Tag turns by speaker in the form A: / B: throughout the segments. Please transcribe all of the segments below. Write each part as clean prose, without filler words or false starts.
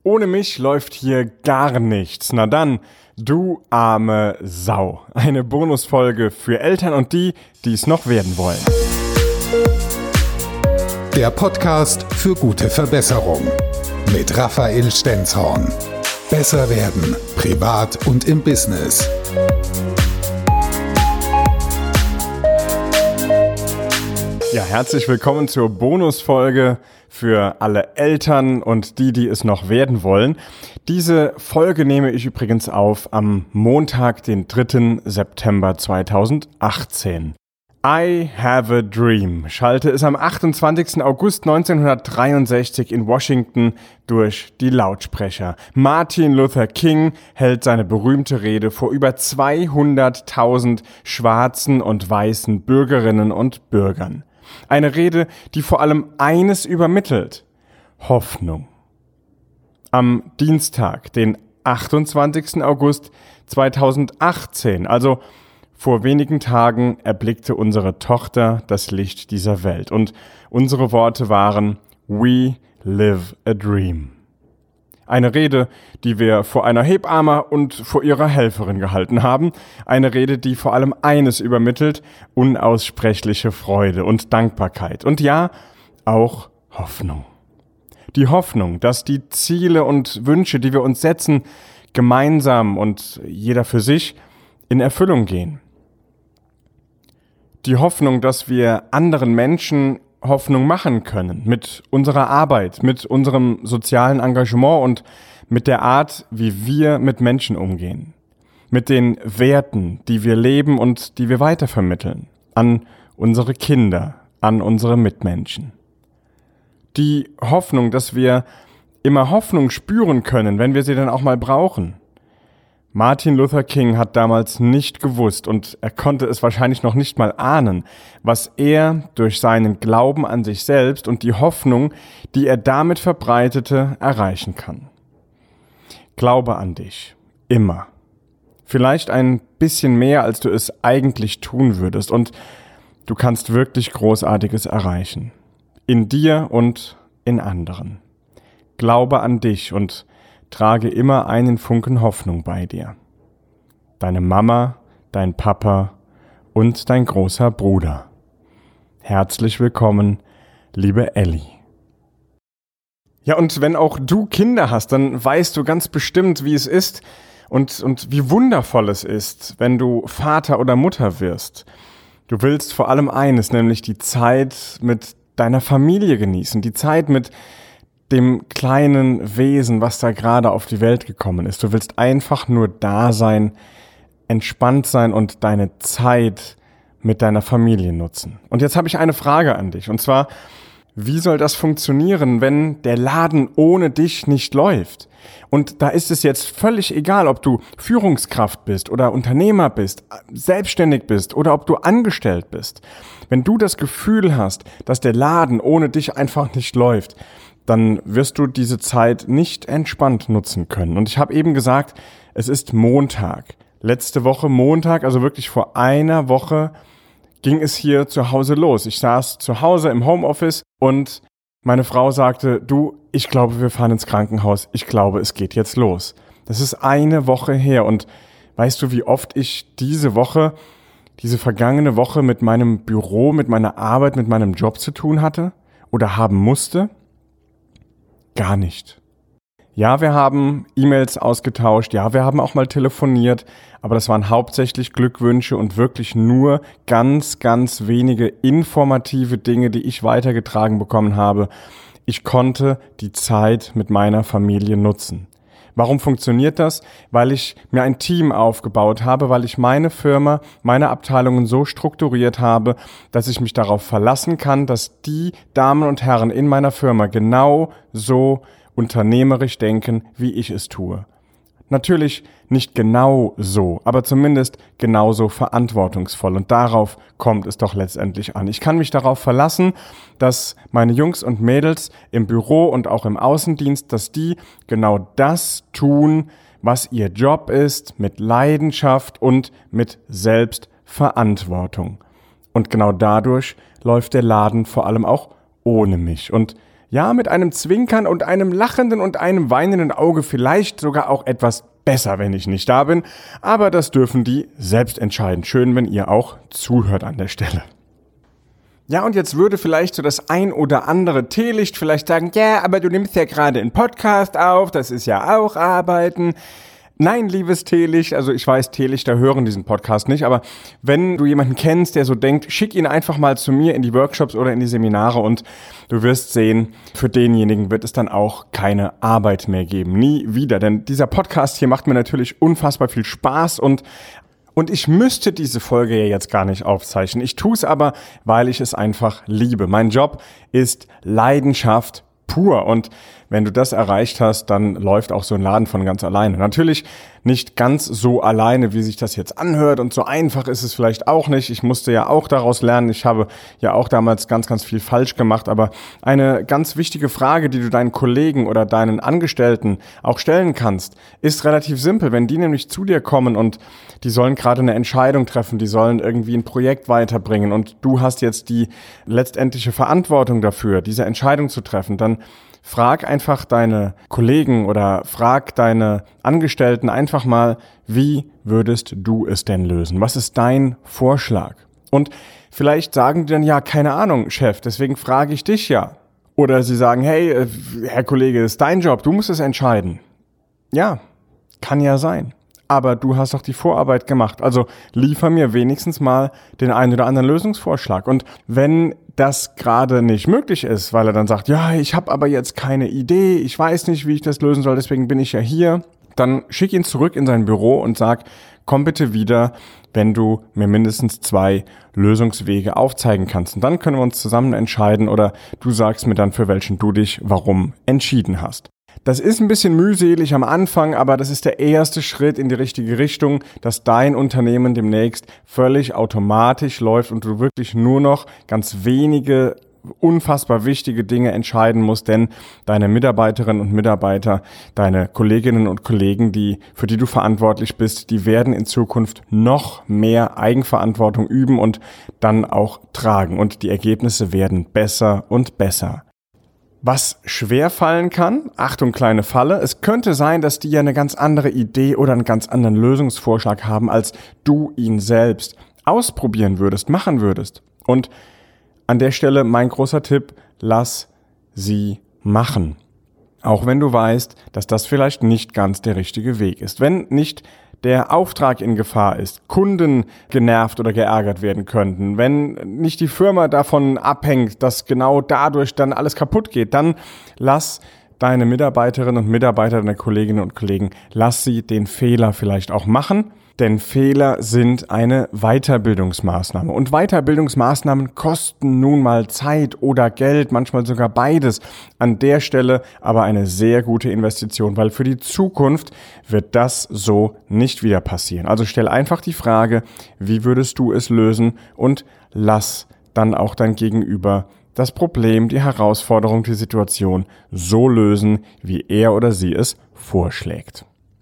A: Ohne mich läuft hier gar nichts. Na dann, du arme Sau. Eine Bonusfolge für Eltern und die, die es noch werden wollen.
B: Der Podcast für gute Verbesserung mit Raphael Stenzhorn. Besser werden, privat und im Business.
A: Ja, herzlich willkommen zur Bonusfolge für alle Eltern und die, die es noch werden wollen. Diese Folge nehme ich übrigens auf am Montag, den 3. September 2018. I Have a Dream schallte es am 28. August 1963 in Washington durch die Lautsprecher. Martin Luther King hält seine berühmte Rede vor über 200.000 schwarzen und weißen Bürgerinnen und Bürgern. Eine Rede, die vor allem eines übermittelt: Hoffnung. Am Dienstag, den 28. August 2018, also vor wenigen Tagen, erblickte unsere Tochter das Licht dieser Welt. Und unsere Worte waren: We live a dream. Eine Rede, die wir vor einer Hebamme und vor ihrer Helferin gehalten haben. Eine Rede, die vor allem eines übermittelt: unaussprechliche Freude und Dankbarkeit. Und ja, auch Hoffnung. Die Hoffnung, dass die Ziele und Wünsche, die wir uns setzen, gemeinsam und jeder für sich in Erfüllung gehen. Die Hoffnung, dass wir anderen Menschen Hoffnung machen können mit unserer Arbeit, mit unserem sozialen Engagement und mit der Art, wie wir mit Menschen umgehen. Mit den Werten, die wir leben und die wir weitervermitteln an unsere Kinder, an unsere Mitmenschen. Die Hoffnung, dass wir immer Hoffnung spüren können, wenn wir sie dann auch mal brauchen. Martin Luther King hat damals nicht gewusst und er konnte es wahrscheinlich noch nicht mal ahnen, was er durch seinen Glauben an sich selbst und die Hoffnung, die er damit verbreitete, erreichen kann. Glaube an dich. Immer. Vielleicht ein bisschen mehr, als du es eigentlich tun würdest, und du kannst wirklich Großartiges erreichen. In dir und in anderen. Glaube an dich und trage immer einen Funken Hoffnung bei dir. Deine Mama, dein Papa und dein großer Bruder. Herzlich willkommen, liebe Elli. Ja, und wenn auch du Kinder hast, dann weißt du ganz bestimmt, wie es ist und wie wundervoll es ist, wenn du Vater oder Mutter wirst. Du willst vor allem eines, nämlich die Zeit mit deiner Familie genießen, die Zeit mit dem kleinen Wesen, was da gerade auf die Welt gekommen ist. Du willst einfach nur da sein, entspannt sein und deine Zeit mit deiner Familie nutzen. Und jetzt habe ich eine Frage an dich, und zwar: Wie soll das funktionieren, wenn der Laden ohne dich nicht läuft? Und da ist es jetzt völlig egal, ob du Führungskraft bist oder Unternehmer bist, selbstständig bist oder ob du angestellt bist. Wenn du das Gefühl hast, dass der Laden ohne dich einfach nicht läuft, dann wirst du diese Zeit nicht entspannt nutzen können. Und ich habe eben gesagt, es ist Montag. Letzte Woche Montag, also wirklich vor einer Woche, ging es hier zu Hause los. Ich saß zu Hause im Homeoffice und meine Frau sagte: Du, ich glaube, wir fahren ins Krankenhaus. Ich glaube, es geht jetzt los. Das ist eine Woche her, und weißt du, wie oft ich diese vergangene Woche mit meinem Büro, mit meiner Arbeit, mit meinem Job zu tun hatte oder haben musste? Gar nicht. Ja, wir haben E-Mails ausgetauscht, ja, wir haben auch mal telefoniert, aber das waren hauptsächlich Glückwünsche und wirklich nur ganz, ganz wenige informative Dinge, die ich weitergetragen bekommen habe. Ich konnte die Zeit mit meiner Familie nutzen. Warum funktioniert das? Weil ich mir ein Team aufgebaut habe, weil ich meine Firma, meine Abteilungen so strukturiert habe, dass ich mich darauf verlassen kann, dass die Damen und Herren in meiner Firma genau so unternehmerisch denken, wie ich es tue. Natürlich nicht genau so, aber zumindest genauso verantwortungsvoll. Und darauf kommt es doch letztendlich an. Ich kann mich darauf verlassen, dass meine Jungs und Mädels im Büro und auch im Außendienst, dass die genau das tun, was ihr Job ist, mit Leidenschaft und mit Selbstverantwortung. Und genau dadurch läuft der Laden vor allem auch ohne mich. Und Ja, mit einem Zwinkern und einem lachenden und einem weinenden Auge, vielleicht sogar auch etwas besser, wenn ich nicht da bin. Aber das dürfen die selbst entscheiden. Schön, wenn ihr auch zuhört an der Stelle. Ja, und jetzt würde vielleicht so das ein oder andere Teelicht vielleicht sagen, ja, aber du nimmst ja gerade einen Podcast auf, das ist ja auch Arbeiten. Nein, liebes Teelicht, also ich weiß, Teelichter hören diesen Podcast nicht, aber wenn du jemanden kennst, der so denkt, schick ihn einfach mal zu mir in die Workshops oder in die Seminare und du wirst sehen, für denjenigen wird es dann auch keine Arbeit mehr geben. Nie wieder, denn dieser Podcast hier macht mir natürlich unfassbar viel Spaß und ich müsste diese Folge ja jetzt gar nicht aufzeichnen. Ich tue es aber, weil ich es einfach liebe. Mein Job ist Leidenschaft pur und wenn du das erreicht hast, dann läuft auch so ein Laden von ganz alleine. Natürlich nicht ganz so alleine, wie sich das jetzt anhört und so einfach ist es vielleicht auch nicht. Ich musste ja auch daraus lernen. Ich habe ja auch damals ganz, ganz viel falsch gemacht. Aber eine ganz wichtige Frage, die du deinen Kollegen oder deinen Angestellten auch stellen kannst, ist relativ simpel. Wenn die nämlich zu dir kommen und die sollen gerade eine Entscheidung treffen, die sollen irgendwie ein Projekt weiterbringen und du hast jetzt die letztendliche Verantwortung dafür, diese Entscheidung zu treffen, dann frag einfach deine Kollegen oder frag deine Angestellten einfach mal, wie würdest du es denn lösen? Was ist dein Vorschlag? Und vielleicht sagen die dann, ja, keine Ahnung, Chef, deswegen frage ich dich ja. Oder sie sagen, hey, Herr Kollege, das ist dein Job, du musst es entscheiden. Ja, kann ja sein. Aber du hast doch die Vorarbeit gemacht. Also liefer mir wenigstens mal den einen oder anderen Lösungsvorschlag. Und wenn das gerade nicht möglich ist, weil er dann sagt, ja, ich habe aber jetzt keine Idee, ich weiß nicht, wie ich das lösen soll, deswegen bin ich ja hier, dann schick ihn zurück in sein Büro und sag, komm bitte wieder, wenn du mir mindestens 2 Lösungswege aufzeigen kannst. Und dann können wir uns zusammen entscheiden oder du sagst mir dann, für welchen du dich warum entschieden hast. Das ist ein bisschen mühselig am Anfang, aber das ist der erste Schritt in die richtige Richtung, dass dein Unternehmen demnächst völlig automatisch läuft und du wirklich nur noch ganz wenige unfassbar wichtige Dinge entscheiden musst, denn deine Mitarbeiterinnen und Mitarbeiter, deine Kolleginnen und Kollegen, für die du verantwortlich bist, die werden in Zukunft noch mehr Eigenverantwortung üben und dann auch tragen und die Ergebnisse werden besser und besser. Was schwer fallen kann, Achtung, kleine Falle, es könnte sein, dass die ja eine ganz andere Idee oder einen ganz anderen Lösungsvorschlag haben, als du ihn selbst ausprobieren würdest, machen würdest. Und an der Stelle mein großer Tipp, lass sie machen. Auch wenn du weißt, dass das vielleicht nicht ganz der richtige Weg ist. Wenn nicht der Auftrag in Gefahr ist, Kunden genervt oder geärgert werden könnten, wenn nicht die Firma davon abhängt, dass genau dadurch dann alles kaputt geht, dann lass deine Mitarbeiterinnen und Mitarbeiter, deine Kolleginnen und Kollegen, lass sie den Fehler vielleicht auch machen, denn Fehler sind eine Weiterbildungsmaßnahme. Und Weiterbildungsmaßnahmen kosten nun mal Zeit oder Geld, manchmal sogar beides. An der Stelle aber eine sehr gute Investition, weil für die Zukunft wird das so nicht wieder passieren. Also stell einfach die Frage, wie würdest du es lösen und lass dann auch dein Gegenüber das Problem, die Herausforderung, die Situation so lösen, wie er oder sie es vorschlägt.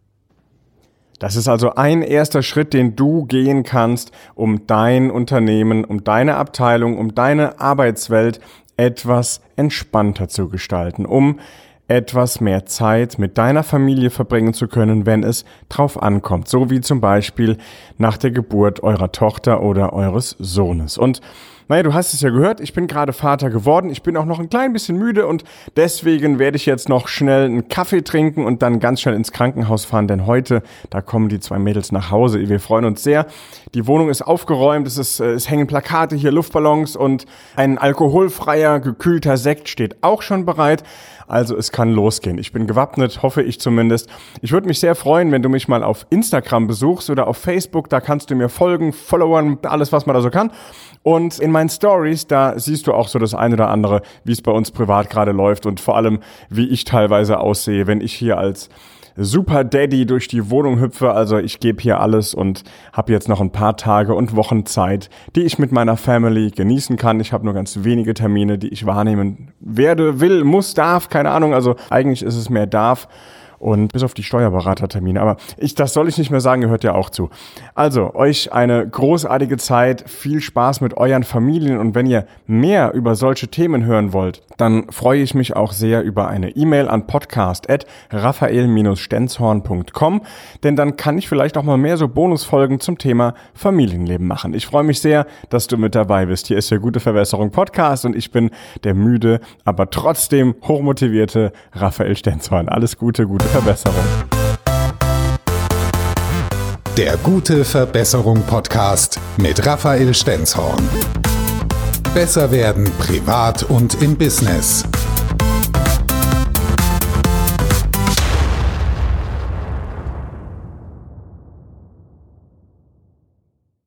A: Das ist also ein erster Schritt, den du gehen kannst, um dein Unternehmen, um deine Abteilung, um deine Arbeitswelt etwas entspannter zu gestalten, um etwas mehr Zeit mit deiner Familie verbringen zu können, wenn es drauf ankommt. So wie zum Beispiel nach der Geburt eurer Tochter oder eures Sohnes. Und naja, du hast es ja gehört, ich bin gerade Vater geworden. Ich bin auch noch ein klein bisschen müde und deswegen werde ich jetzt noch schnell einen Kaffee trinken und dann ganz schnell ins Krankenhaus fahren, denn heute, da kommen die 2 Mädels nach Hause. Wir freuen uns sehr. Die Wohnung ist aufgeräumt, es hängen Plakate hier, Luftballons und ein alkoholfreier, gekühlter Sekt steht auch schon bereit. Also es kann losgehen. Ich bin gewappnet, hoffe ich zumindest. Ich würde mich sehr freuen, wenn du mich mal auf Instagram besuchst oder auf Facebook. Da kannst du mir folgen, followern, alles, was man da so kann. Und in meinen Stories, da siehst du auch so das eine oder andere, wie es bei uns privat gerade läuft und vor allem, wie ich teilweise aussehe, wenn ich hier als Super Daddy durch die Wohnung hüpfe. Also ich gebe hier alles und habe jetzt noch ein paar Tage und Wochen Zeit, die ich mit meiner Family genießen kann. Ich habe nur ganz wenige Termine, die ich wahrnehmen werde, will, muss, darf, keine Ahnung. Also eigentlich ist es mehr darf. und bis auf die Steuerberatertermine. Aber das soll ich nicht mehr sagen, gehört ja auch zu. Also, euch eine großartige Zeit, viel Spaß mit euren Familien und wenn ihr mehr über solche Themen hören wollt, dann freue ich mich auch sehr über eine E-Mail an podcast@raphael-stenzhorn.com, denn dann kann ich vielleicht auch mal mehr so Bonusfolgen zum Thema Familienleben machen. Ich freue mich sehr, dass du mit dabei bist. Hier ist der Gute Verbesserung Podcast und ich bin der müde, aber trotzdem hochmotivierte Raphael Stenzhorn. Alles Gute, gute Verbesserung.
B: Der Gute Verbesserung Podcast mit Raphael Stenzhorn. Besser werden privat und im Business.